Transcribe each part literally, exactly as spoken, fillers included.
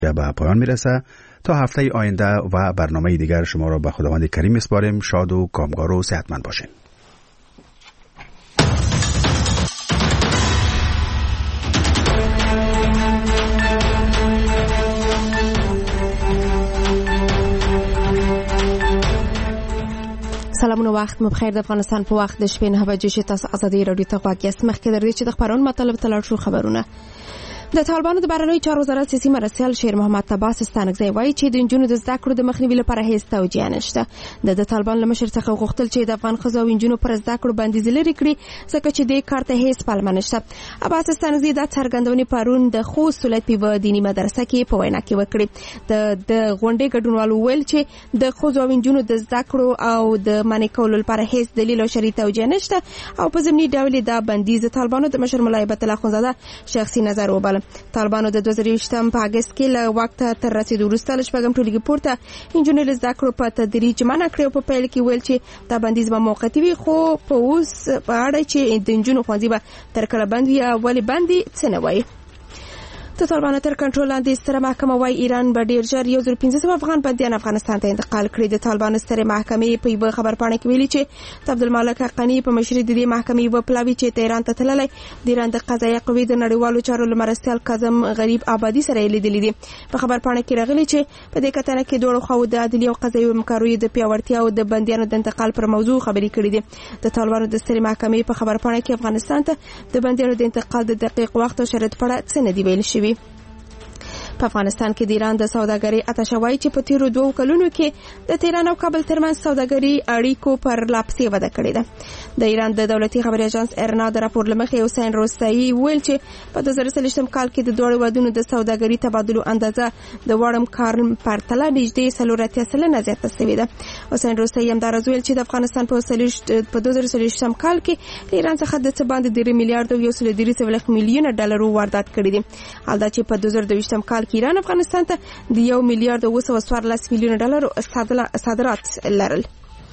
به پایان میرسه. تا هفته آینده و برنامه دیگر شما را به خداوند کریم میسپاریم. شاد و کامگار و صحتمند باشین. سلامونه، وخت مو بخیر. د افغانستان په وخت د شپې نه بجې چې تاسو ازادي رادیو ته غواړئ. مخکې درې چې د خبرونو مطلب تلل شو خبرونه. د طالبانو د بهرنیو چارو وزارت سیاسي مرستیال شیر محمد طباس ستانکزی وایي چې د انجونو د زده کړو د مخنیوي لپاره هیڅ توجیه نشته. د طالبان له مشر څخه غوښتل چې د افغان ښځو او انجونو پر زده کړو بندیز لري کړي ځکه چې د کار ته هیڅ پلمه نشته. عباس ستانکزی د څرګندونې پرون د خوست ولایت په دینی مدرسه کې په وینا کې وکړي. د د غونډې ګډونوالو ویل چې د ښځو او انجونو د زده کړو او د منع کولو لپاره هیڅ دلیل او شرعي توجیه نشته او په ضمني ډول دا بندیز طالبانو د مشر ملا هیبت الله اخوندزاده شخصي نظر وباله. طالبانو د دوه زره یوویشتم په اګست کې له وخت تر رسیدو وروسته له شپږم ټولګي پورته انجونې له زده کړو په تدریج منع کړې او په پیل کې ویل چې دا بندیز به موقتي وي، خو په اوس په اړه چې د انجونو ښوونځي به تر کله بند وي او ولې بند دي څه نه وایي. د طالبانو تر کنټرول لاندې ستره محکمه وايي ایران به ډیر ژر یو زر پنځه سوه افغان بندیان افغانستان ته انتقال کړي. د طالبانو ستره محکمې په یوه خبرپاڼه کې ویلي چې د عبدالمالک حقانی په مشرۍ د دې محکمې یوه پلاوي چې تهران ته تللی د ایران د قضایي قوې د نړیوالو چارو له مرستیال کاظم غریب آبادي سره یې لیدلي دي. په خبرپاڼه کې راغلي چې په دې کتنه کې دواړو خواو د عدلي او قضایي همکاریو د پیاوړتیا او د بندیانو د انتقال پر موضوع خبرې کړې دي. د طالبانو د ستره محکمې په خبرپاڼه کې افغانستان ته د بندیانو د انتقال د دقیق وخت او شرایط په اړه څه نه دی ویل شوي. په افغانستان کې د ایران د سوداګرۍ اتشه وایي چې په تیرو دوو کلونو کې د تهران او کابل ترمنځ سوداګري اړیکو پر لاپسې وده کړې ده. د ایران د دولتي خبري اژانس ارنا د راپور له مخې حسین روستایی ویل چې په دوه زره څلوېښتم کال کې د دوه ودونو د سوداګري تبادلو اندازه د وړم کار پرتله نږدې څلور اتیا سلنه زیاته شوې ده. حسین روستایی همداراز ویل چې د افغانستان په په دوه زره څلوېښتم کال کې د ایران څخه د څه باندې درې میلیارډ او یو سل درې سوه میلیونه ډالرو واردات کړي دي. حال دا چې په دوه زره دویشتم کال ایران افغانستان ته د یو میلیارډ او اوه سوه څوارلس میلیونه ډالرو صادرات لرل.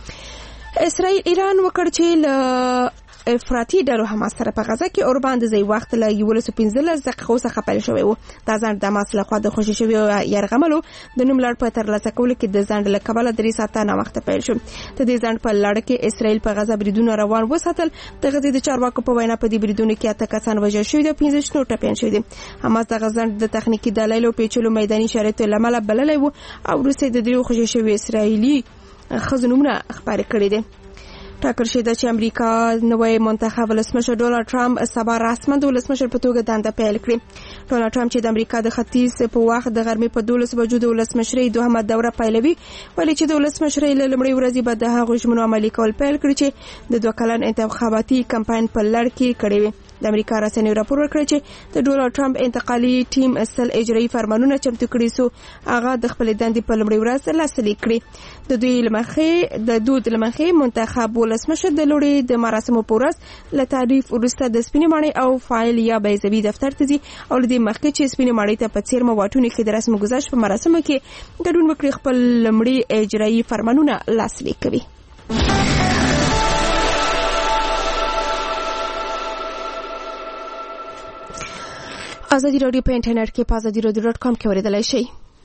اسرائیل ایران وکړ چې له افراطي ډلو حماس سره په غزه کې اور باندې ځای وخت له یولس سوه پنځلس دقیقو څخه پیل شوی و. دا ځنډ د حماس لخوا د خوشي شوي یرغملو د نوم لړ په ترلاسه کولو کې د ځنډ له کبله درې ساعته ناوخته پیل شو. د دې ځنډ په لړ کې اسرائیل په غزه بریدونه روان وساتل. د غزې د چارواکو په وینا په دې بریدونو کې اته کسان وژل شوي دي او پنځه شنو ټپیان شوي دي. حماس د غزه د تخنیکي دلایلو پیچلو میداني شرایطو له امله بللی و او وروسته د دریو خوشي شوي اسرائیلي ښځو نومونه خپاره کړي دي. ټاکل شوې ده چې امریکا نوی منتخب ولسمشر ډونالډ ټرمپ سبا رسما د ولسمشر په توګه دنده پیل کړي. ډونالډ ټرمپ چې د امریکا د ختیځ په وخت د غرمې په دولس بجو د ولسمشرۍ دوهمه دوره پیلوي، ولې چې د ولسمشرۍ له لومړۍ ورځې به د هغو ژمنو عملي کول پیل کړي چې د دوه کلن انتخاباتي کمپاین په لړ کې کړي وي. د امریکا رسنیو راپور ورکړی چې د ډونالډ ټرمپ انتقالي ټیم سل اجرایي فرمانونه چمتو کړي سو هغه د خپل دندې په لومړۍ ورځ لاسلیک کړي. د دوی لمخې د دود لمخې منتخب ولسمشر د لوړې د مراسمو په ورځ له تعریف وروسته د سپینې ماڼۍ او فایل یا بیضوي دفتر ته ځي او له دې مخکې چې سپینې ماڼۍ ته په څیرمه واټونو کې د رسم ګذشت په مراسمو کې ګډون وکړي خپل لومړي اجرایي فرمانونه لاسلیک کوي. ازادي رادیو په انټرنیټ کې په ازادي رادیو ډاټ کام کې اوریدلای شئ.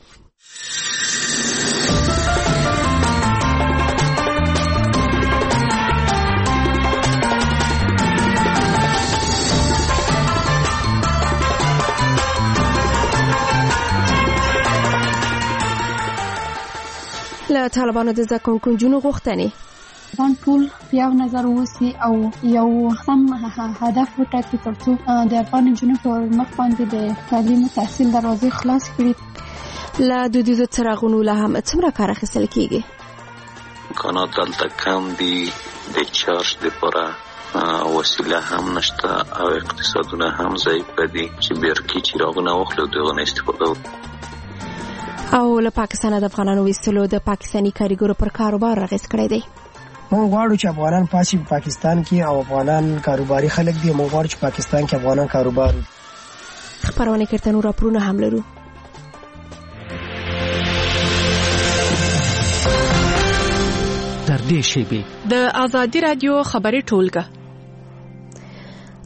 له طالبانو د زده کوونکو نجونو غوښتنې افغان ټول یو نظر اوسي او یو سم هدف وټاکي ترڅو د افغان نجونو په مخ باندې د تعلیم او تحصیل دروازې خلاص کړي. له دودیزو څراغونو لا هم څومره کار اخیستل کیږي؟ امکانات دلته کم دي، د چارج لپاره وسیله هم نشته او اقتصادونه هم ضعیف دي چې برقي چراغونه واخلو دغه نه استفاده وکړو. او له پاکستان د افغانانو ویستلو د پاکستاني کاریګرو پر کاروبار اغیز کړی دی. موږ غواړو چې افغانان پاسي په پاکستان کې او افغانان کاروباري خلک دي. موږ غواړو چې پاکستان کې افغانان کاروبار خبرونه کړه نو راپورونه هم لرو. در دې شیبې د ازادي رادیو خبري ټولګه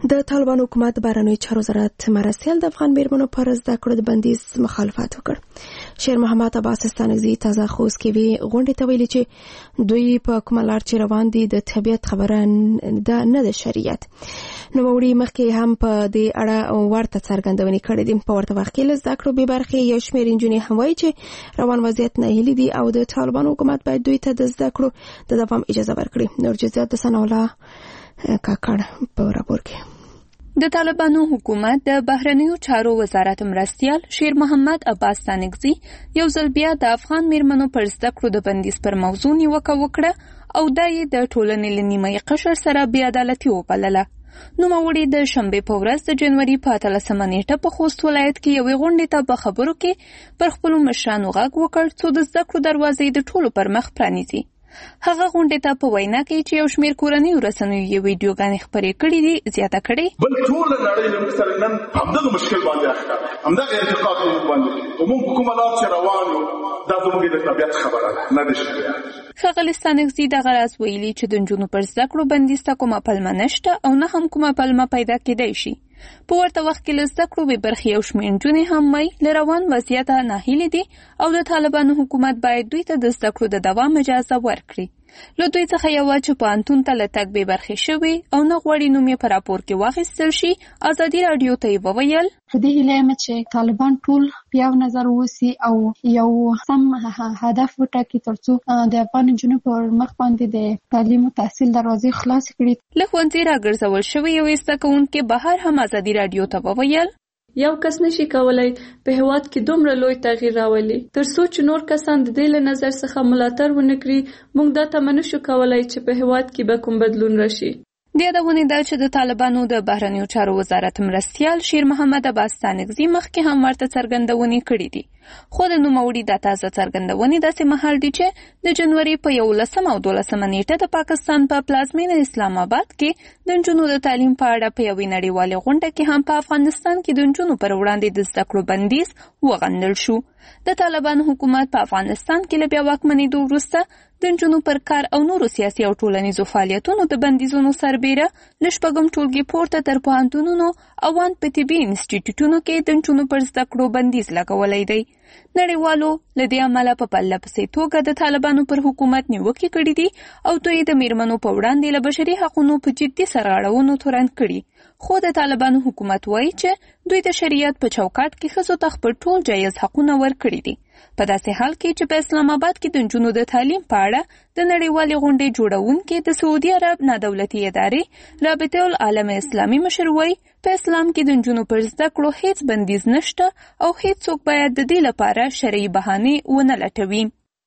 د طالبان حکومت بهرنیو چارو وزارت مرسیال د افغان میرمنو پر زده کړو د بندیز مخالفت وکړ. شیر محمد عباس ستانکزي تازه خوست کې وی غونډې ته ویلي چې دوی په کومه لار چې روان دي د طبیعت خبره ده نه د شریعت. نو وړي مخکې هم په دې اړه ورته څرګندونې کړې دي. په ورته وخت کې له زده کړو بې برخې یو شمېر نجونې هم وایي چې روان وضعیت ناهیلي دي او د طالبان حکومت باید دوی ته د زده کړو د دوام اجازه ورکړي. نور جزئیات د ثناءالله کاکړ په راپور کې. د طالبانو حکومت د بهرنیو چارو وزارت مرستیال شیر محمد عباس ستانکزي یو ځل بیا د افغان میرمنو پر زده کړو د بندیز پر موضوع نیوکه وکړه او دا یې د ټولنې له نیمایي قشر سره بې عدالتي وبلله. نوموړي د شنبې په ورځ د جنوري په اتلسمه نیټه په خوست ولایت کې یوې غونډې ته په خبرو کې پر خپلو مشرانو غږ وکړ څو د زده کړو دروازې د ټولو پر مخ پرانیزي. هغه غونډې ته په وینا کې چې یو شمېر کورنیو رسنیو یې ویډیوګانې خپرې کړې دي زیاته کړې. بل ټول نړۍ له موږ سره نن همدغه مشکل باندې اخته ده، همدغه ارتقاء موږ باندې او موږ کومه لار چې روان یو دا زموږ د طبیعت خبره ده نه د شریعت. ښاغلي ستانکزي دغه راز ویلي چې د نجونو پر زده کړو بندیز ته کومه پلمه نشته او نه هم کومه پلمه پیدا کېدی شي. په ورته وخت کې له زده کړو بې برخې یو شمېر نجونې هم وایي له روان وضعیته ناهیلې دي او د طالبانو حکومت باید دوی ته د زده کړو د دوام اجازه ورکړي. له دوی څخه یوه چې پوهنتون ته له تګ بې برخې شوي او نه غواړي نوم یې په راپور کې واخیستل شي، ازادي راډیو ته یې وویل په دې هیله یم چې طالبان ټول په یو نظر واوسي او یو سم هدف وټاکي ترڅو د افغان نجونو پر مخ باندې د تعلیم او تحصیل دروازې خلاص کړي. له ښوونځي راګرځول شوی یو زده کوونکی بهر هم ازادي راډیو ته وویل یو کس نشي کولای په هیواد کې دومره لوی تغییر راولي ترڅو چې نور کسان د دې له نظر څخه ملاتړ ونه کړي. موږ دا تمه نشو کولای چې په هیواد کې به کوم بدلون راشي. د یادونې ده چې د طالبانو د بهرنیو چارو وزارت مرستیال شیر محمد عباس ستانکزي مخکې هم ورته څرګندونې کړې دي. خو د نوموړي دا تازه څرګندونې داسې مهال دي چې د جنوري په یولسمه او دولسمه نیټه د پاکستان په پلازمینه اسلام آباد کې د نجونو د تعلیم په اړه په یوې نړیوالې غونډه کې هم په افغانستان کې د نجونو پر وړاندې د زده کړو بندیز وغندل شو. د طالبانو حکومت په افغانستان کې له بیا واکمنېدو وروسته د نجونو پر کار او نورو سیاسي او ټولنیزو فعالیتونو د بندیزونو سربیره له شپږم ټولګي پورته تر پوهنتونونو او ان په طبي انسټیټیوټونو کې د نجونو پر زده کړو بندیز لګولی دی. نړیوالو له دې امله په پرله پسې توګه د طالبانو پر حکومت نیوکې کړي دي او دوی د میرمنو په وړاندې له بشري حقونو په جدي سرغړونو تورن کړي. خو د طالبانو حکومت وایي چې دوی د شریعت په چوکاټ کې ښځو ته خپل ټول جایز حقونه ورکړي دي. په داسې حال کې چې په اسلام آباد کې د نجونو د تعلیم په اړه د نړیوالې غونډې جوړونکي د سعودي عرب نادولتي ادارې رابطه العالم اسلامي مشر وایي په اسلام کې د نجونو پر زده کړو هیڅ بندیز نشته او هیڅوک باید د دې لپاره شرعي بهانې ونه لټوي.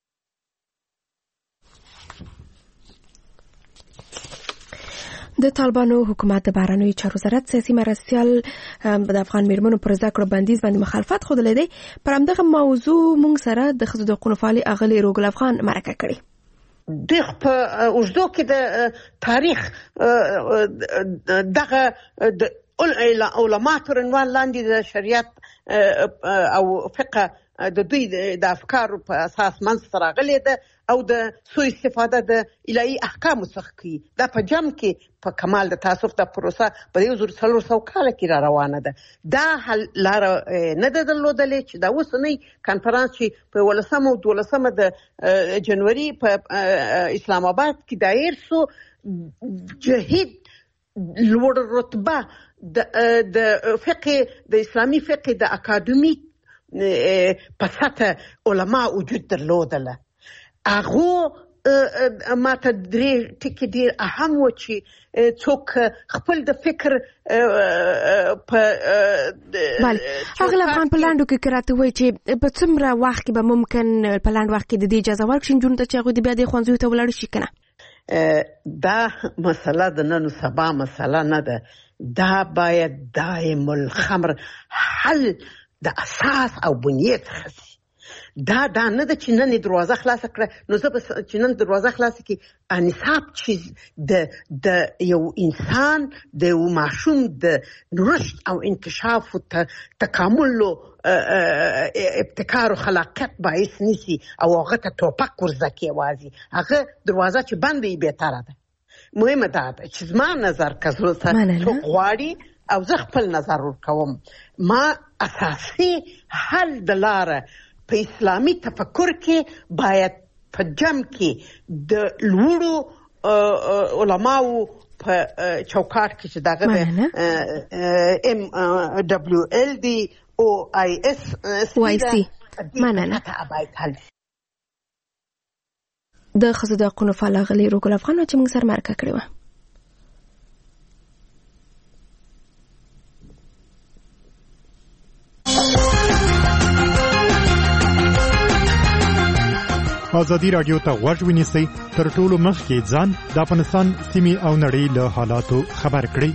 د طالبانو حکومت د بهرنیو چارو وزارت سیاسي مرستیال د افغان میرمنو پر زده کړو بندیز باندې مخالفت ښودلی دی. پر همدغه موضوع موږ سره د ښځو د حقونو فعالې اغلې روګل افغان مرکه کړې. دوی په اوږدو کې د تاریخ دغه د علما تر عنوان لاندې د شریعت او فقه د دوی د افکارو په اساس منځته راغلې ده او د سوء استفاده د الهي احکامو څخه کوي. دا په جمع کې په کمال د تعصب د پروسه په یو زر څلور سوه کاله کې را روانه ده. دا حل لاره نه ده درلودلې چې دا اوسنی کنفرانس چې په یولسمه او دولسمه د جنوري په اسلام آباد کې دایر سو جهید لوړ رتبه د فقه د اسلامي فقه د اکاډمي په سطح علما وجود درلودله. هغه ماته درې ټکي ډېر اهم و چې څوک خپل د فکر په بله هغه افغان په لاندو کې راته وایي چې په څومره وخت کې به ممکن په لاند وخت کې د دې اجازه ورکړي نجونو ته چې هغوی د بیا دې ښوونځیو ته ولاړ شي که نه؟ دا مسله د نن سبا مسله نه ده. دا باید دائم الخمر حل د اساس او بنیاد څخه شي. دا دا نه ده چې نن دروازه خلاصه کړه نو زه به چې نن دروازه خلاصه کړي انصاف چې د د یو انسان د یو ماشوم د رشد او انکشاف او تکامل ابتکار او خلاقیت باعث نیسي او هغه ته توپک ورزده کړي. یوازې هغه دروازه چې بنده یې بهتره ده. مهمه ده چې زما نظر کزو څه غواړي او زه خپل نظر ورکوم. ما اساسي حل د لاره په اسلامي تفکر کې باید په جمع کې د لوړو علماو په چوکاټ کې چې دغه ام دبليو ال دي او اي اس واي سي مننه د خزو د حقونو فعال غلي روکل افغانو چې موږ سره مرکه کړې وه. ازادي رادیو ته غوږ ونیسئ، تر ټولو مخکې ځان د افغانستان سیمې او نړۍ له حالاتو خبر کړئ.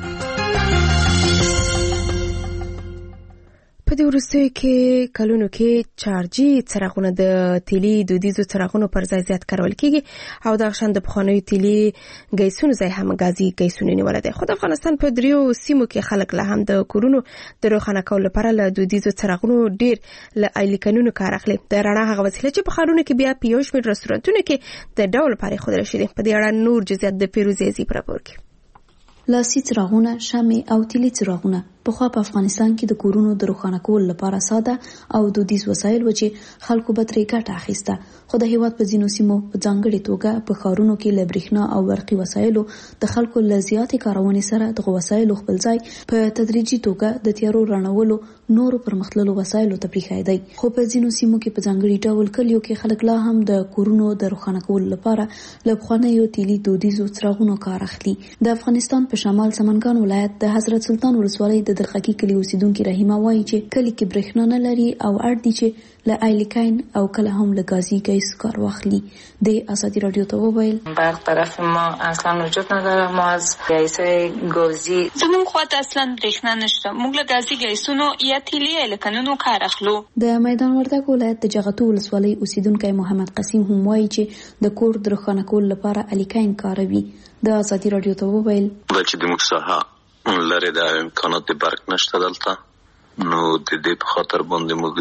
په دې وروستیو کې کلونو کې چارجي څراغونه د تیلي دودیزو څراغونو پر ځای زیات کارول کیږي او د شان د پخوانیو تیلي ګیسونو ځای هم غازي ګیسونه نیول دي. خو د افغانستان په دریو سیمو کې خلک له هم د کورونو د روښانه کولو لپاره له دودیزو څراغونو ډیر له ایلیکنونو کار اخلي. د رڼا هغه وسیله چې په ښارونو کې بیا په یو شمېر رستورانتونو کې د ډول لپاره ښودل شوي. په دې اړه نور جزئیات د پیروزي زی پر راپور کې. لاسي څراغونه، شمع او تیلي څراغونه پخوا په افغانستان کې د کورونو د روښانه کولو لپاره ساده او دودیز وسایل و چې خلکو به ترې ګټه اخیسته. خو د هېواد په ځینو سیمو په ځانګړې توګه په ښارونو کې له برېښنا او برقي وسایلو د خلکو له زیاتې کارونې سره دغه وسایلو خپل ځای په تدریجي توګه د تیارو رڼولو نورو پرمختللو وسایلو ته پرېښی دی. خو په ځینو سیمو کې په ځانګړي ډول کلیو کې خلک لا هم د کورونو د روښانه کولو لپاره له پخوانیو تیلي دودیزو څراغونو کار اخلي. د افغانستان په شمال سمنګان ولایت د حضرت سلطان ولسوالۍ د دلخکی کلی اوسیدونکي رحیمه وایي چې کلی کې برېښنا نه لري او اړ دي چې له ایلیکاین او کله هم له گازی گیس کار واخلي. د ازادي رادیو ته وویل برق طرف ما اصلا وجود نداره، ما از گیسای گازی زمون خواته اصلا برېښنا نشته، موږ له گازی گیسونو یا تیلي ایلیکانونو کار اخلو. د میدان وردګ ولایت د جغتو ولسوالۍ اوسیدونکی محمد قسیم هم وایي چې د کور د روښانه کولو لپاره ایلیکاین کاروي. د ازادي رادیو ته وویل چې د مکساها لري د امکانات د برق نشته دلته، نو د دې په خاطر باندې موږ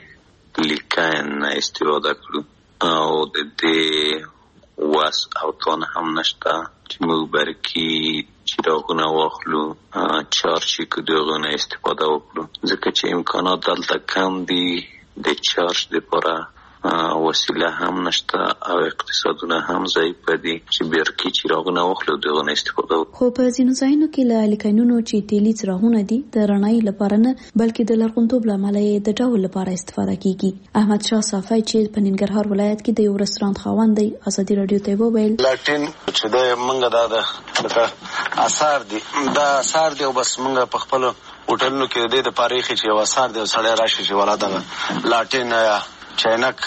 د لیکاین استفاده کړو او د دې واس او توان هم نشته چې موږ برقي چراغونه واخلو چارج کې دغه استفاده وکړو، ځکه چې امکانات دلته کم دي، د چارج لپاره وسیله هم نشته او اقتصادونه هم ضعیف دي چې برقي چراغونه واخلو دغه استفاده وکړو. خو په ځینو ځایونو کې له الیکاینونو چې تیلي څراغونه دي د رڼایي لپاره نه بلکې د لرغونتوب له امله یې د ډول لپاره استفاده کیږي. احمد شاه صافی چې په ننګرهار ولایت کې د یو رستورانت خاوند دی ازادي رادیو ته وویل لاټین چې د منګه دا د اثار دي دا اثار دی او بس منګه په خپل هوټلونو کې د دې تاریخ چې یو اثار دی سړی راشي چې ولا دا لاټین چینک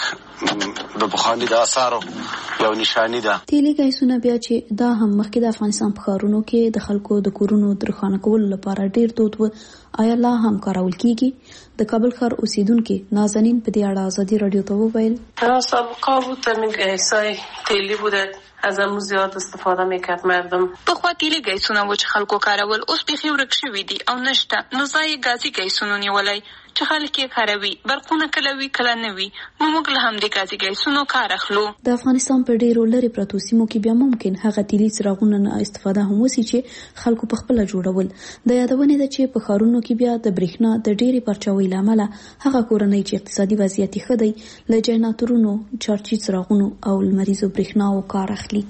د بخاندي د اثارو یو نشانی ده. تیلي ګیسونه بیا چې دا هم مخکې د افغانستان په ښارونو کې د خلکو د کورونو د روښانه کولو لپاره ډیر دود و، آیا لا هم کارول کیږي؟ د کابل ښار اوسیدونکي نازنین په دې اړه ازادي رادیو ته وویل تا سابقا بود همین گیسای تیلی بوده از همون زیاد استفاده میکرد مردم. پخوا تیلي ګیسونه و چې خلکو کارول اوس بیخي ورک شوي دي او نشته، نو ځای ګازي ګیسونو نیولی چې خلک یې کاروي. برقونه کله وي کله نه وي، موږ له هم د ګازي ګیسونو کار اخلو. د افغانستان په ډیرو لرې پرتو سیمو کې بیا ممکن هغه تیلي څراغونه نه استفاده هم وسي چې خلکو په خپله جوړول. د یادونې ده چې په ښارونو کې بیا د برېښنا د ډېرې پرچاوۍ له امله هغه کورنۍ چې اقتصادي وضعیت یې ښه دی له جنراتورونو، چارجي څراغونو او لمریزو برېښناو کار اخلي.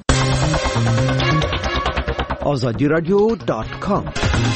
آزادی رادیو دات کام.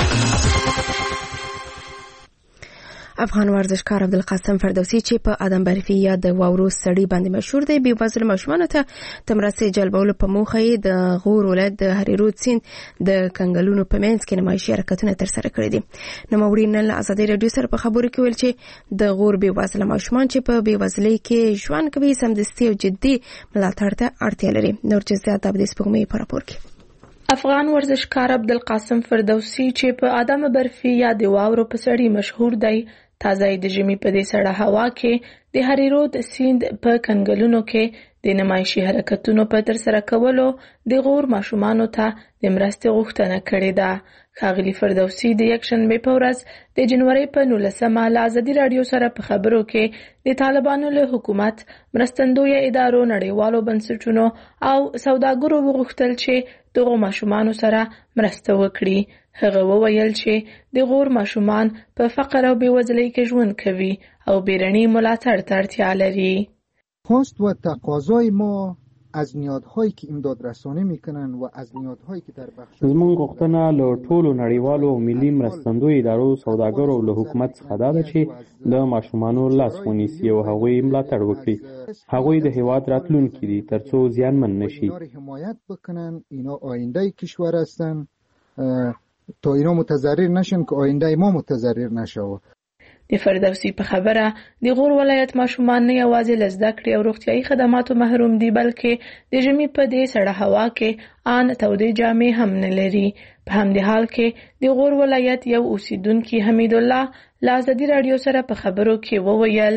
افغان ورزشکار عبدالقاسم فردوسي چې په ادم برفي یا د واورو سړی باندې مشهور دی، بې وزله ماشومانو ته د مرستې جلبولو په موخه یې د غور ولایت د هریرود سیند د کنګلونو په منځ کې نمایشي حرکتونه ترسره کړي دي. نوموړي نن له ازادي رادیو سره په خبرو کې ویل چې د غور بې وزله ماشومان چې په بې وزلۍ کې ژوند کوي سمدستي او جدي ملاتړ ته اړتیا لري. نور جزئیات د سپوږمۍ په راپور کې. افغان ورزشکار عبدالقاسم فردوسي چې په ادم برفي یا د واورو په سړی مشهور دی، تازه د ژمي په دې سړه هوا کې د هریرود سیند په کنګلونو کې د نمایشي حرکتونو په ترسره کولو د غور ماشومانو ته د مرستې غوښتنه کړې ده. ښاغلي فردوسي د یکشنبې په ورځ د جنوري په نولسمه له ازادي رادیو سره په خبرو کې د طالبانو له حکومت، مرستندویه ادارو، نړیوالو بنسټونو او سوداګرو وغوښتل چې دغو ماشومانو سره مرسته وکړي. هغه وویل چې د غور ماشومان په فقر او بیوزلۍ کې ژوند کوي او بیرني ملاتړ ته اړتیا لري. خواست و تقاضای ما از نیازهایی که امداد رسانه میکنن و از نیازهایی که در بخش زموږ غوښتنه له ټولو نړیوالو او ملي مرستندوی ادارو، سوداګرو او له حکومت څخه دا ده چې د ماشومانو لاس ونیسي او هغوی ملاتړ وکړي. هغوی د هیواد راتلونکي دي، ترڅو زیانمن نشي. حمایت بکنن، اینا آینده کشور هستن، تا اینا متضرر نشن که آینده ما متضرر نشه. د فردوسي په خبره د غور ولایت ماشومان نه یوازې له زده کړې او روغتیایي خدماتو محروم دي، بلکې د ژمي په دې سړه هوا کې ان تودې جامې هم نه لري. په همدې حال کې د غور ولایت یو اوسیدونکي حمید الله له ازادي راډیو سره په خبرو کې وویل: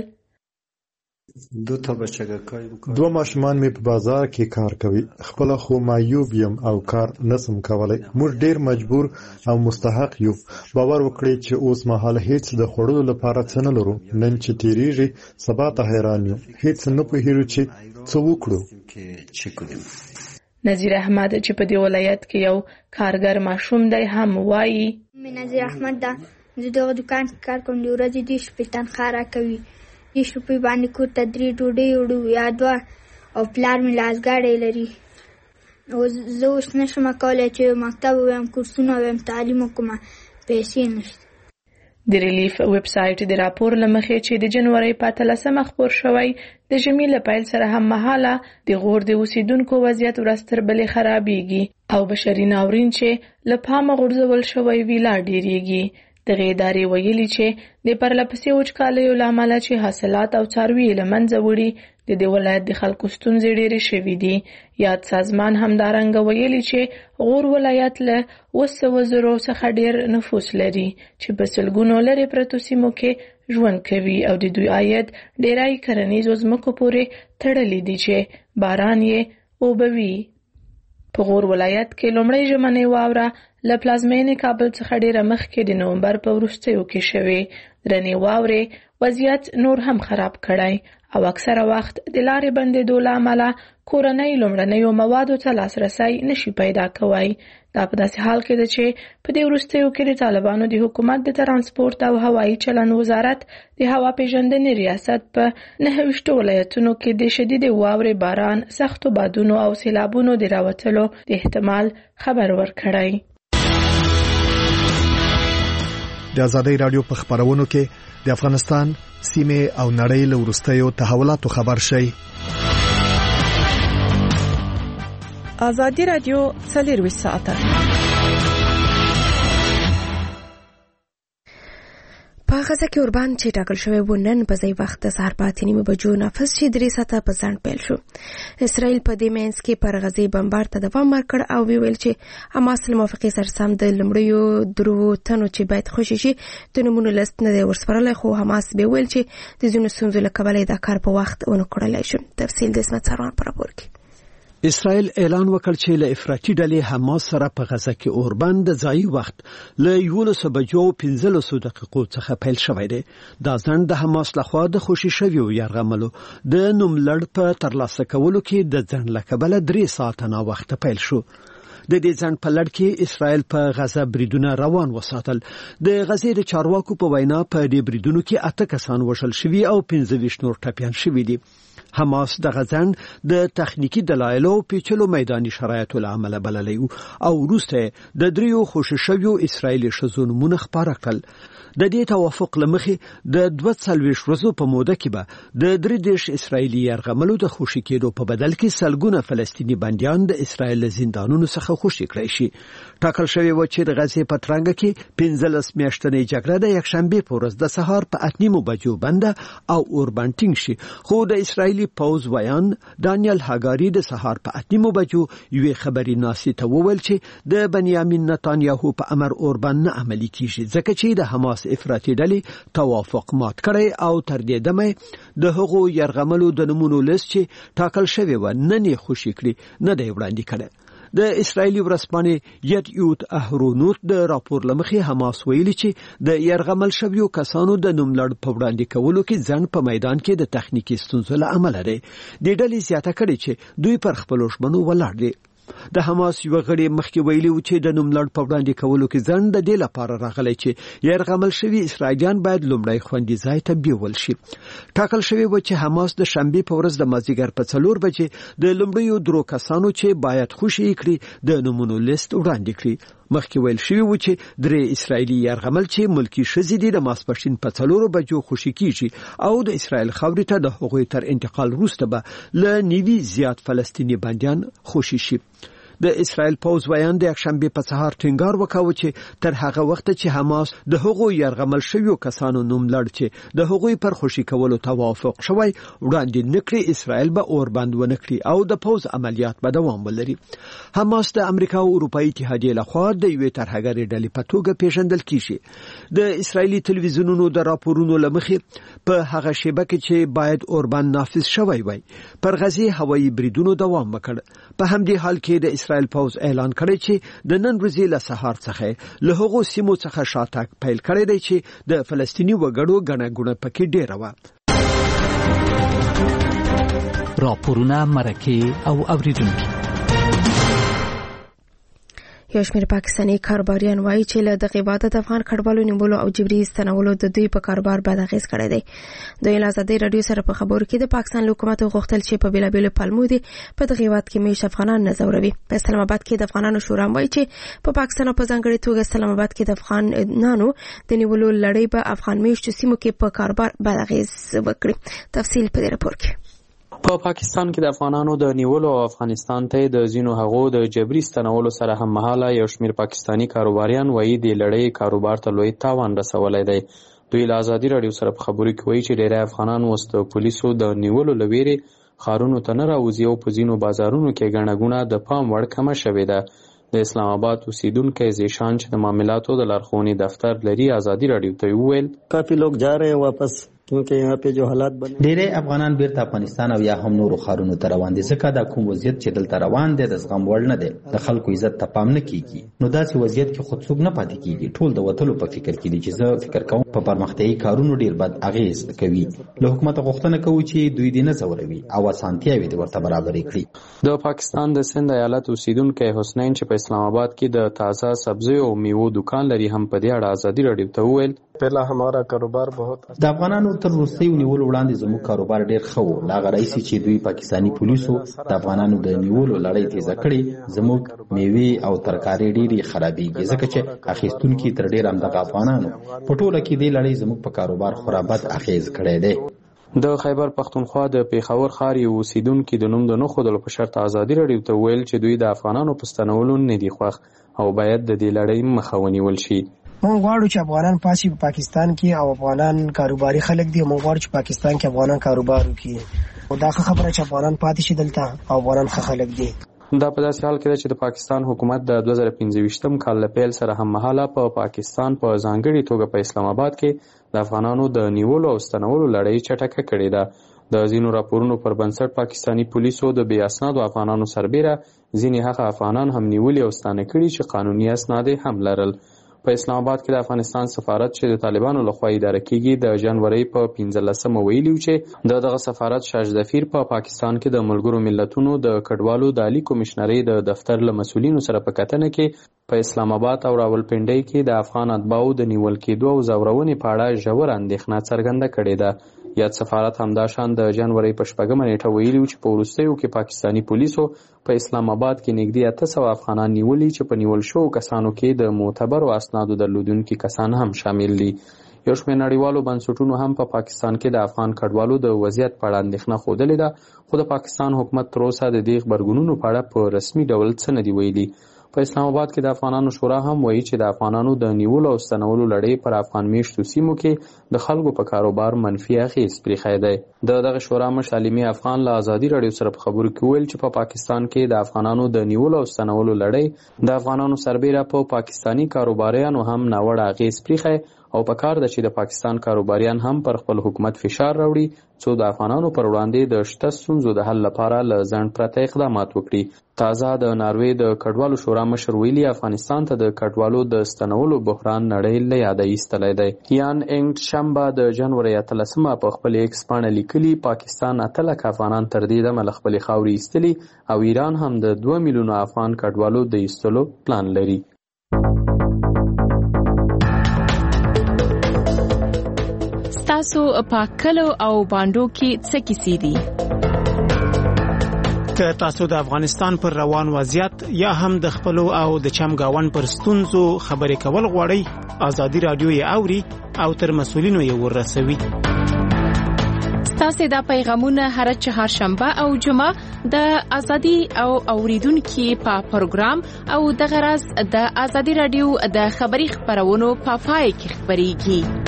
دوه ماشومان مې په بازار کې کار کوي. خپل خو معیوب یم او کار نسم کولای. موږ ډیر مجبور او مستحق یو. باور وکړئ چې اوس مهال هیڅ د خوړلو لپاره څه نه لرو. نن چې تیریږي سبا ته حیران یو. هیڅ نه پوهیږو چې څه وکړو. نذیر احمد چې په دې ولایت کې یو کارګر ماشوم دی هم وایي: مې نذیر احمد دا زه دغه دکان کې کار کوم. د ورځې دې شپې تنخوا راکوي. دې شپې باندې کور ته درې ډوډۍ وړو یا دوه، او پلار مې لاسګاډی لري. او زه اوس نشم کولی چې مکتب ووایم، کورسونه ووایم، تعلیم وکړم، پیسې نشته. د ریلیف ویب سایټ د راپور له مخې چې د جنوري په اتلسمه خپور شوی، د ژمي له پیل سره هم مهاله د غور د اوسیدونکو وضعیت ورځ تر بلې خرابېږي او بشري ناورین چې له پامه غورځول شوی وي لا ډېرېږي. دغه ادارې ویلي چې د پرلپسې وچکالیو له امله چې حاصلات او څاروي له منځه وړي، د دې ولایت د خلکو ستونزې ډېرې شوي دي. یاد سازمان همدارنګه ویلي چې غور ولایت له اوه سوه زرو څخه ډېر نفوس لري چې په سلګونو لرې پرتو سیمو کې ژوند کوي او د دوی عاید ډېری کرنیزو ځمکو پورې تړلی دی چې باران یې اوبه وي. په غور ولایت کې لومړی ژمنۍ واوره له پلازمینې کابل څخه ډېره مخکې د نومبر په وروستیو کې شوې. درنې واورې وضعیت نور هم خراب کړی او اکثره وخت د لارې بندېدو له امله کورنۍ لومړنیو موادو ته لاسرسی نشي پیدا کوی. دا په داسې حال کې ده چې په دې وروستیو کې د طالبانو د حکومت د ترانسپورت او هوایي چلند وزارت د هوا پیژندنې ریاست په نهه ویشتو ولایتونو کې د شدیدې واورې، باران، سختو بادونو او سیلابونو د راوتلو د احتمال خبر ورکړی. د ازادي راډیو په خبرونو کې د افغانستان سیمه او نړۍ له وروستیو تحولاتو خبر شي. ازادي راډیو څلروي ساعته په غزه کې اوربان چې ټاکل شوی و نن په ځای وخت د سهار په اته نیمې بجو نفس چې درې ساعته په ځنډ پیل شو. اسرائیل په دې مینځ کې پر غزې بمبار ته دوام ورکړ او ویل چې حماس له موافقې سره سم د لومړیو درو تنو چې باید خوشي شي د نمونه لست نه دی ورسپارلی، خو حماس به ویل چې د ځینو ستونزو له کبله دا کار په وخت ونه کړلی شو. تفصیل د اسمت سروان په راپور کې. اسرائیل اعلان وکړ چې له افراطي ډلې حماس سره په غزه کې اوربند د ځای وخت له یولس بجو پنځلس دقیقو څخه پیل شوی دی. دا ځنډ د حماس لخوا د خوشي شویو یرغملو د نوملړ په ترلاسه کولو کې د ځنډ له کبله درې ساعته نا وخت پیل شو. د دې ځنډ په لړ کې اسرائیل په غزه بریدونه روان وساتل. د غزې د چارواکو په وینا په دې بریدونو کې اته کسان وژل شوي او پنځه ویشت نور ټپیان شوي دي. حماس د غزن د تخنیکی دلایلو پیچلو میداني شرایطو له امله بللی او وروسته د دریو خوششویو اسرایلی شزون مونږ خبره کړل. د دې توافق لمخې د دوه څلوېښت ورځو په موده کې به د درې دیش اسرایلی یرغملو د خوشی کېدو په بدل کې سلګونه فلسطینی بندیان د اسرایل زندانونو څخه خوشی کړی شي. ټاکل شوی و چې د غزې په ترنګ کې پنځلس میاشتنې جګړه د یکشنبه په ورځ د سهار په اته نیمو بجو بنده او اوربانټینګ شي، خو د اسرایلی پوز ویان دانیل هاګاری د سهار په اته نیمو بجو یوې خبري ناسي ته وویل چې د بنیامین نتانیاهو په امر اوربان نه عملي کیږي ځکه چې د حماس افراطي ډلې توافق مات کړی او تر دې دمه د هغو يرغملو د نمونو لیست چې ټاکل شوی و نه نه خوشی کړی نه دی وړاندې کړی. د اسرایلی ورسپانې یدیوت اهرونوت د راپور لمخې حماس ویلي چې د يرغمل شویو کسانو د نوملړ په وړاندې کولو کې ځن په میدان کې د تخنیکی ستونزو له امله لري. د ډلې زیاته کړي چې دوی پر خپل ژمنو ولاړ دي. د حماس یو غړي مخکې ویلي و چې د نوملړ په وړاندې کولو کې ځنډ د دې لپاره راغلی چې یرغمل شوي اسرایلیان باید لومړی خوندي ځای ته بیول شي. ټاکل شوی و چې حماس د شنبه په ورځ د مازیګر په څلور بجې د لومړیو درو کسانو چې باید خوشي کړي د نومونو لیست وړاندې کړي. مخکې ویل شوی و چې درې اسرایلی یرغمل چې ملکی شزې دي د ماسپښین په څلورو بجو خوشي کیږي او د اسرایل خاورې ته د هغوی تر انتقال وروسته به له نیوي زیات فلسطینی بندیان خوشي شي. د اسرایل پوز ویان د یکشنبه په سهار ټینګار وکاوه چې تر هغه وخت چې حماس د هغوی یرغمل شویو کسانو نوملړ چې د هغوی پر خوشي کولو توافق شوی وړاندې نکړي اسرایل به اور بند ونکړي او د پوز عملیات به دوام ولري. حماس د امریکا او اروپאי اتحادیې لخوا د یوې ترهګرې ډلې په توګه پیژندل کیږي. د اسرایلی تلویزیونونو د راپورونو لمخې په هغه شیبه کې چې باید اور بند نافذ شوی وای پر غزه هوایي بریدونو دوام وکړ. په همدې حال کې د اسرایل پوز اعلان کړی چې د نن ورځې له سهار څخه له هغو سیمو څخه شاتګ پیل کړی دی چې د فلسطینی وګړو ګڼه ګوڼه پکې ډیره وه. راپورونه مرکه او اوریدونکي. یو شمېر پاکستاني کاروباریان وایي چې له دغه عبادت افغان کډوالو نیولو او جبري ستنولو د دوی په کاروبار بد اغېز کړی دی. دوی له ازادي رادیو سره په خبرو کې د پاکستان حکومت غوښتل چې په بیلابیلو پلمو دي په دغه هیواد کې میشت افغانان نه ځوروي. په اسلام آباد کې د افغانانو شورا وایي چې په پاکستان او په ځانګړي توګه اسلام آباد کې د افغانانو د نیولو لړۍ به افغان میشتو سیمو کې په کاروبار بد اغېز وکړي. تفصیل په دې راپور کې. په پاکستان کې د افغانانو د نیولو او افغانستان ته د ځینو هغو د جبري ستنولو سره هم مهاله یو شمېر پاکستاني کاروباریان وایي د لړۍ کاروبار ته لوی تاوان رسولی دی. دوی له ازادي راډیو سره په خبرو کې وایي چې ډېری افغانان اوس د پولیسو د نیولو له ویرې ښارونو ته نه راوځي او په ځینو بازارونو کې ګڼه ګوڼه د پام وړ کمه شوې ده. د اسلام آباد اوسیدونکی زیشان چې د معاملاتو د لارښوونې دفتر لري ازادي راډیو ته وویل کافي لوگ جا رہے ہیں واپس کیونکہ یہاں پہ جو حالات بنے ډېری افغانان بیرته افغانستان او یا هم نورو ښارونو ته روان دي ځکه دا کوم وضعیت چې دلته روان دی د زغم وړ نه دی. د خلکو عزت ته پام نه کیږي نو داسې وضعیت کې خود څوک نه پاتې کیږي. ټول د وتلو په فکر کې دي چې زه فکر کوم په پرمختیایي کارونو ډیر بد اغیز کوي. له حکومت غوښتنه کوي چې دوی دې نه ځوروي او اسانتیاوې دې ورته برابرې کړي. د پاکستان د سند ایالت اوسیدونکی حسنین چې په اسلام آباد کې د تازه سبزیو او میوو دکان لري هم په دې اړه ازادي راډیو ته وویل پہلا ہمارا کاروبار بہت د افغانانو تر وروستیو نیولو وړاندې زموږ کاروبار ډیر ښه و. له هغه راهیسې چې دوی پاکستاني پولیسو د افغانانو د نیولو لړۍ تیزه کړې زموږ میوې او ترکارۍ ډېرې خرابېږي ځکه چې اخیستونکي تر ډېره همدغه افغانانو په ټوله کې دې لړۍ زموږ په کاروبار خورا بد اغېز کړی دی. د خیبر پختونخوا د پیښور ښار یو اوسیدونکي د نوم د نه ښودلو په شرط ازادي راډیو ته ویل چې دوی د افغانانو په ستنولو نه دي خوښ او باید د دې لړۍ مخه ونیول شي. موږ غواړو چې افغانان پاسي په پاکستان کې او افغانان کاروباري خلک دي. موږ غواړو چې پاکستان کې افغانان کاروبار وکړي. او دا خبره چې افغانان پاتې شي دلته او افغانان ښه خلک دي. دا په داسې حال کې ده چې د پاکستان حکومت د دوه زره پنځه ویشتم کال له پیل سره هم مهاله په پاکستان په ځانګړي توګه په اسلام آباد کې د افغانانو د نیولو او ستنولو لړۍ چټکه کړې ده. د ځینو راپورونو پر بنسټ پاکستاني پولیسو د بې اسنادو افغانانو سربیره ځینې هغه افغانان هم نیولي او ستانه کړي چې قانوني اسناد هم لرل. په اسلام آباد کې د افغانستان سفارت چې د طالبانو لخوا اداره کیږي د جنوري په پنځلسمه ویلي چې د دغه سفارت شاه ظفیر په پا پاکستان کې د ملګرو ملتونو د کډوالو د عالی کمشنرۍ د دفتر له مسؤلینو سره په کتنه کې په اسلام آباد او راولپنډۍ کې د افغان اتباعو د نیول کېدو او ځورونې په اړه ژوره اندېښنه څرګنده کړې ده. یاد سفارت همداشان د جنوري په شپږمه نیټه ویلي چې په وروستیو کې پاکستاني پولیسو په اسلام آباد کې نږدې اته سوه افغانان نیولي چې په نیول شوو کسانو کې د معتبرو اسنادو درلودونکي کسان هم شامل دي. یو شمېر نړیوالو بنسټونو هم په پا پاکستان کې د افغان کډوالو د وضعیت په اړه اندېښنه ښودلې ده خو د پاکستان حکومت تر اوسه د دې غبرګونونو په اړه په رسمي ډول څه نه دي ویلي. په اسلام آباد کې د افغانانو شورا هم وایي چې د افغانانو د نیولو او ستنولو لړۍ پر افغان میشتو سیمو کې د خلکو په کاروبار منفي اغېز پرېښی دی. د دغه شورا مشر علمي افغان له ازادي راډیو سره په خبرو کې ویل چې په پا پاکستان کې د افغانانو د نیولو او ستنولو لړۍ د افغانانو سربیره په پاکستاني کاروباریانو هم ناوړه اغېز پرېښی او په کار ده چې د پاکستان کاروباریان هم پر خپل حکومت فشار راوړي څو د افغانانو پر وړاندې د شته ستونزو د حل لپاره له ځنډ پرته اقدامات وکړي. تازه د ناروې د کډوالو شورا مشر ویلي افغانستان ته د کډوالو د ستنولو بحران نړۍ له یاده ایستلی دی. یان انګ شنبه د جنوري اتلسمه په خپل ایکس پاڼه لیکلي پاکستان اته لکه افغانان تر دې دمه له خپلې خاورې ایستلي او ایران هم د دوه میلیونو افغان کډوالو د ایستلو پلان لري. ستاسو په کلو او باندو کې څه کیسې دي؟ که تاسو د افغانستان پر روان وضعیت یا هم د خپلو او د چمګاون پر ستونزو خبرې کول غواړئ، ازادي رادیو یې اوري او تر مسؤلینو یې ورسوي. تاسو دا پیغامونه هر چهارشنبه او جمعه د ازادي او اوریدونکو په پروګرام او د غرض د ازادي رادیو د خبري خبرونو په پای کې خبريږي.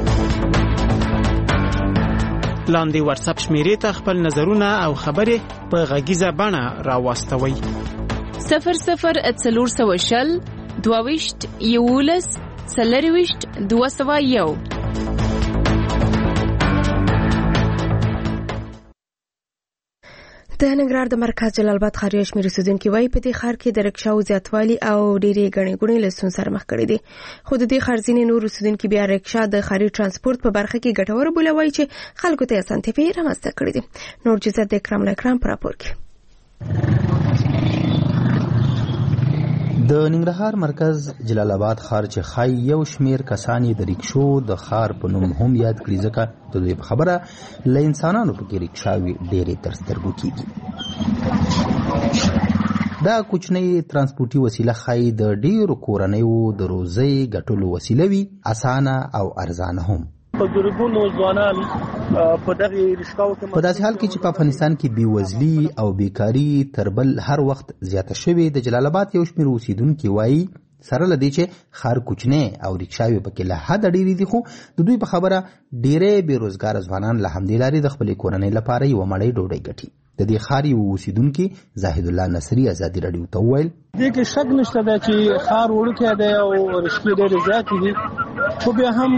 لاندې واتس اپ شمیرې ته خپل نظرونه او خبرې په غږیزه بڼه راواستوئ. صفر صفر څلور سوه شل دوه ویشت یولس څلور ویشت دوه سوه یو. د ننګرهار د مرکز جلال آباد ښار یو شمېر اوسېدونکي وایي په دې ښار کې د رکشاو زیاتوالي او ډېرې ګڼې ګوڼې له ستونزو سره مخ کړي دي. خو د دې ښار ځینې نور اوسېدونکي بیا رکشا د ښاري ترانسپورت په برخه کې ګټوره بوله، وایي چې خلکو ته یې اسانتیاوې رامنځته کړي دي. نور جزئیات د اکرام له اکرام په راپور کې. د ننګرهار مرکز جلال آباد ښار چې ښایي یو شمېر کسان یې د ریکشو د ښار په نوم هم یاد کړي، ځکه د دوی په خبره له انسانانو پکې ریکشاوې ډېرې تر سترګو کېږي. دا کوچنۍ ترانسپورټي وسیله ښایي د ډېرو کورنیو د روزۍ ګټلو وسیله وي، اسانه او ارزانه هم. په ګرګونو ځوانان په دغه رشکاو کې په داسې حال کې چې په افغانستان کې بېوزلي او بیکاري تر بل هر وخت زیاته شوې، د جلال آباد یو شمېر اوسېدونکي وایي سره له دې چې ښار کوچنی او ریکشاوې پکې له حده ډېرې دي، خو د دوی په خبره ډېری بېروزګاره ځوانان له همدې لارې د خپلې کورنۍ لپاره یوه مړۍ ډوډۍ ګټي. د دې ښار یو اوسېدونکي زاهد الله نصري ازادي راډیو ته وویل دې کې شک نشته دی چې ښار وړوکی دی او رشکې ډېرې زیاتې دي، خو بیا هم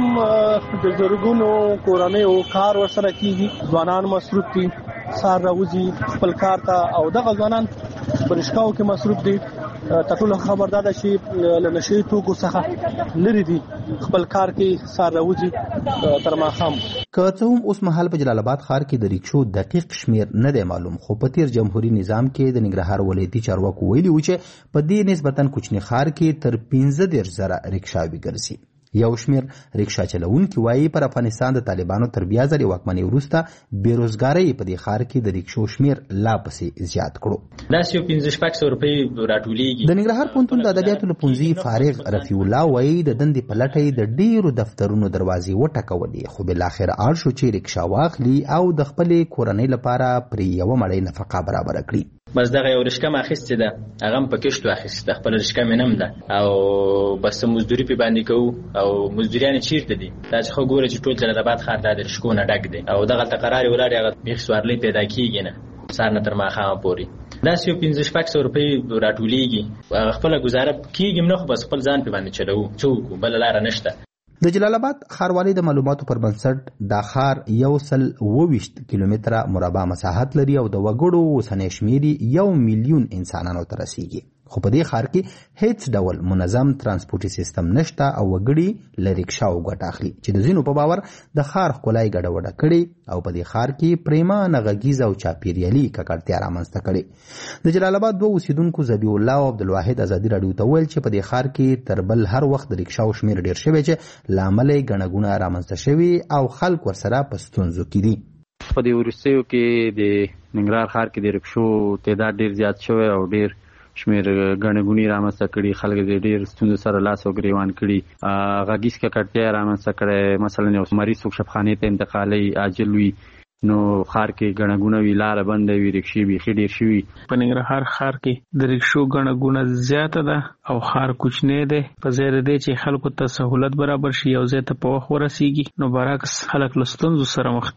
د زرګونو کورنیو کار ورسره کېږي، ځوانان مصروف دي، سهار راوځي خپل کار ته او دغه ځوانان په رشکاو کې مصروف دي. تر ټولو خبر دا ده چې له نشهیي توکو څخه لرې دي، خپل کار کې سهار راوځي تر ماښام. که څه هم اوس مهال په جلال آباد ښار کې د ریکشو دقیق شمیر نه دی معلوم، خو په تیر جمهوریت نظام کې د ننګرهار ولایتي چارواکو ویلي و چې په دې نسبتا کوچني ښار کې تر پنځه دېرش زره ریکشاوې ګرځي. یو شمیر ریکشا چلونکي وایي پر افغانستان د طالبانو تر بیا ځلې واکمنۍ وروسته بېروزګارۍ په دې ښار کې د ریکشو شمیر لا پسې زیات کړو. داسې یو پنځه شپږ سوه روپۍ راټولېږي. د ننګرهار پوهنتون د ادبیاتو له پوهنځي فارغ رفیع الله وایي د دندې په لټه یې د ډېرو دفترونو دروازې وټکولې، خو بالاخره اړ شو چې ریکشا واخلي او د خپلې کورنۍ لپاره پرې یوه مړۍ نفقه برابره کړي. بس دغه یو رشکه مې اخیستې ده، هغه هم په کښتو اخیستې ده، خپله رشکه مې نه هم ده او بس مزدوري پې باندې کوو او مزدوریانې چېرته دي؟ دا چې ښه ګوره چې ټول جلال آباد ښار دا د رشکو نه ډک دی او دغلته قرارې ولاړې، هغه بیخي سوارلۍ پیدا کېږي نه سهار نه تر ماښامه پورې. داسې یو پنځه شپږ سوه روپۍ راټولېږي، هغه خپله ګزاره کېږي هم نه، خو بس خپل ځان پې باندې چلوو، څه وکړو، بله لاره نشته. د جلال آباد ښاروالۍ د معلوماتو پر بنسټ دا ښار یو سل اووه ویشت کیلومتره مربع مساحت لري او د وګړو اوسنی شمېر یو میلیون انسانانو ته رسیږي، خو په دې ښار کې هیڅ ډول منظم ترانسپورټي سیستم نشته او وګړي له ریکشاو ګټه اخلي چې د ځینو په باور د ښار ښکلا یې ګډوډه کړې او په دې ښار کې پریمانه غږیزه او چاپیریالي ککړتیا رامنځته کړې. د جلال آباد دوه اوسېدونکو ذبیح الله او عبدالواحد ازادي راډیو ته وویل چې په دې ښار کې تر بل هر وخت د ریکشاو شمېر ډېر شوی چې له امله یې ګڼه ګوڼه رامنځته شوي او خلک ورسره په ستونزو کې دي. په دې وروستیو کې د ننګرهار ښار کې د ریکشو تعداد ډېر زیات شوی او ډېر شمېر ګڼه ګوڼې رامنځته کړي، خلک یې ډېر ستونزو سره لاس او ګریوان کړي، غږیز ککړتیا یې رامنځته کړی. مثلا یو مریض څوک شفخانې ته انتقالوي عاجل وي نو ښار کې ګڼه ګوڼه وي، لاره بنده وي، ریکشې بیخي ډېر شوي. په ننګرهار ښار کې د ریکشو ګڼه ګوڼه زیاته ده او ښار کوچنی دی، په ځای د دې چې خلکو ته سهولت برابر شي یو ځای ته په وخت ورسیږي، نو برعکس خلک له ستونزو سره مخ دي.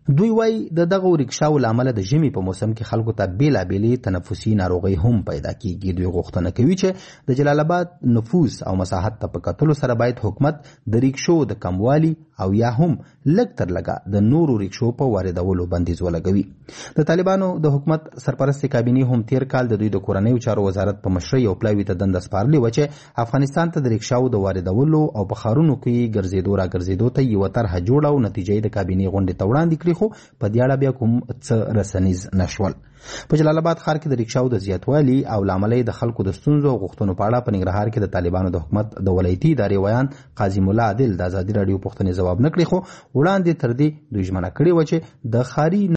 دوی وایي د دغه ریکشاو لامل د ژمي په موسم کې خلکو ته بیلابېلې تنفسي ناروغۍ هم پیدا کیږي. دوی غوښتنه کوي چې د جلال آباد نفوس او مساحت ته په کتلو سره باید حکومت د ریکشو د کموالي او یا هم لږ تر لږه د نورو ریکشو په واردولو بندیز ولګوي. د طالبانو د حکومت سرپرست کابینې هم تیر کال د دوی د کورنیو چارو وزارت په مشرۍ یو پلاوي ته دنده سپارلې وه چې افغانستان ته د ریکشاو د واردولو او په ښارونو کې ګرځېدو را ګرځېدو ته یوه طرحه جوړه او نتیجه یې د کابینې غونډې ته وړاندې کړې، خو په دې اړه بیا کوم څه رسنیز نشول. په جلال آباد ښار کې د ریکشاو د زیاتوالي او له امله د خلکو د ستونزو او غوښتنو په اړه په ننګرهار کې د طالبانو د حکومت د ولایتي ادارې ویان قاضي ملا عادل د ازادي راډیو پوښتنې ځواب نه کړې، خو وړاندې تر دې دوی ژمنه کړې وه چې د ښاري